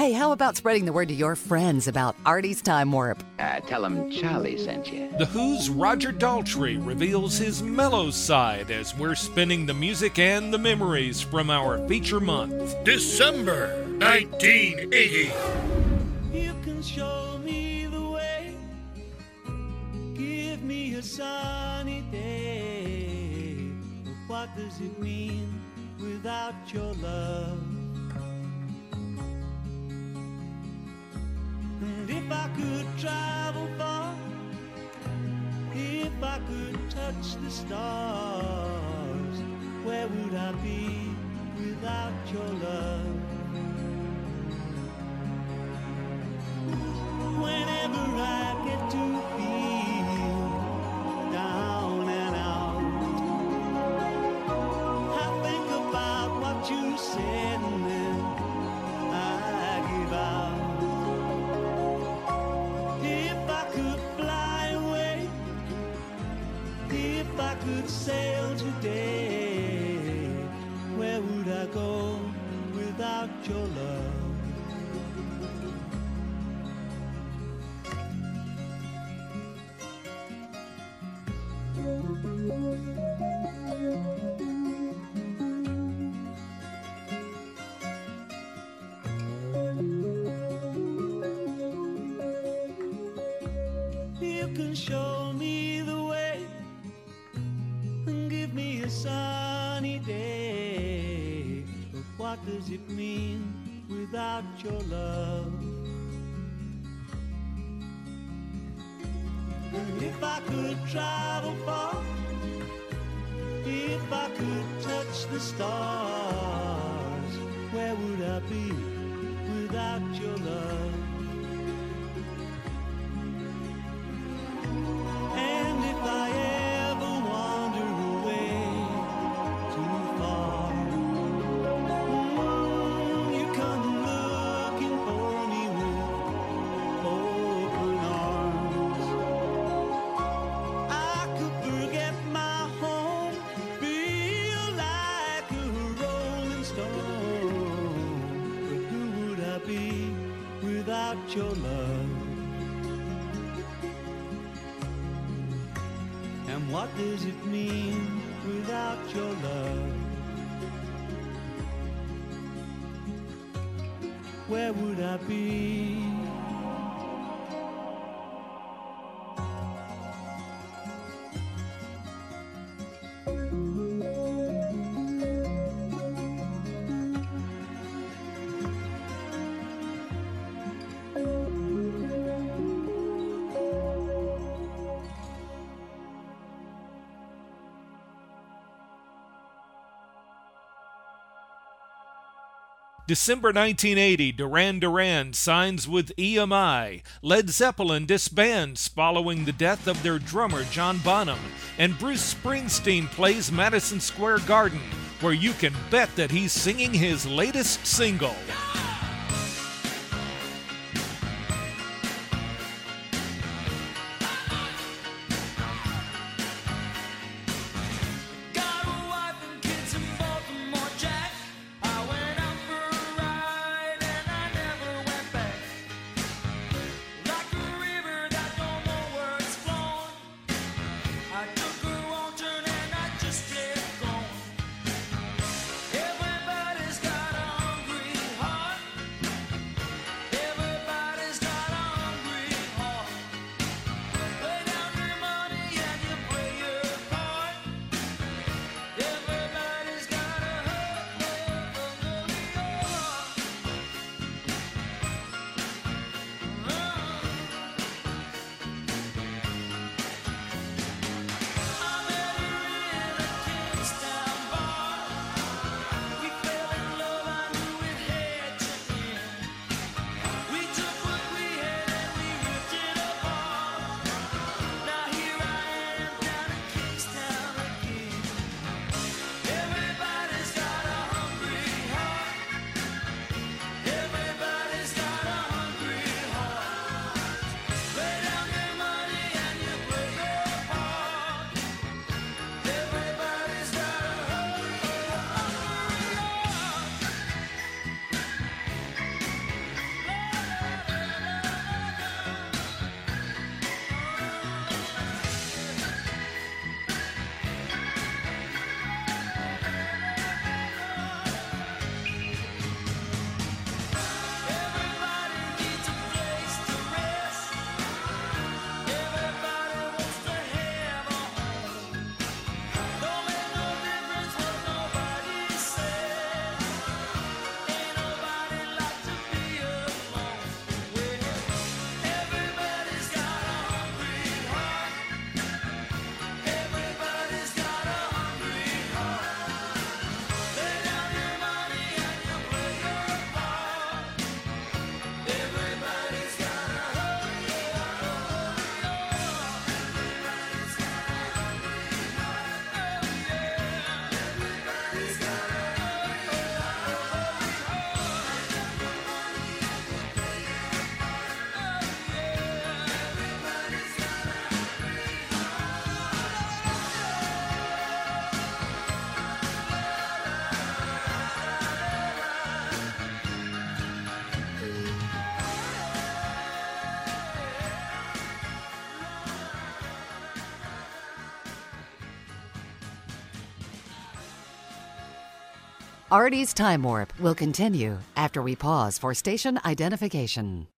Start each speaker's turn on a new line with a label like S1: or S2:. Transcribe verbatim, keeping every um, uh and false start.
S1: Hey, how about spreading the word to your friends about Artie's Time Warp?
S2: Uh, tell them Charlie sent you.
S3: The Who's Roger Daltrey reveals his mellow side as we're spinning the music and the memories from our feature month.
S4: December nineteen eighty.
S5: You can show me the way, give me a sunny day. But what does it mean without your love? And if I could travel far, if I could touch the stars, where would I be without your love? Whenever I get to feel down and out, I think about what you said and then I give out. If I could fly away, if I could sail today, where would I go without your love? You can show me the way and give me a sunny day. But what does it mean without your love? And if I could travel far, if I could touch the stars, where would I be without your love? And if I ever wander away too far, mm, you come looking for me with open arms. I could forget my home, feel like a rolling stone. But who would I be without your love? And what does it mean without your love? Where would I be?
S3: December nineteen eighty, Duran Duran signs with E M I. Led Zeppelin disbands following the death of their drummer John Bonham. And Bruce Springsteen plays Madison Square Garden, where you can bet that he's singing his latest single.
S5: Everybody's got a hungry heart.
S1: Artie's Time Warp will continue after we pause for station identification.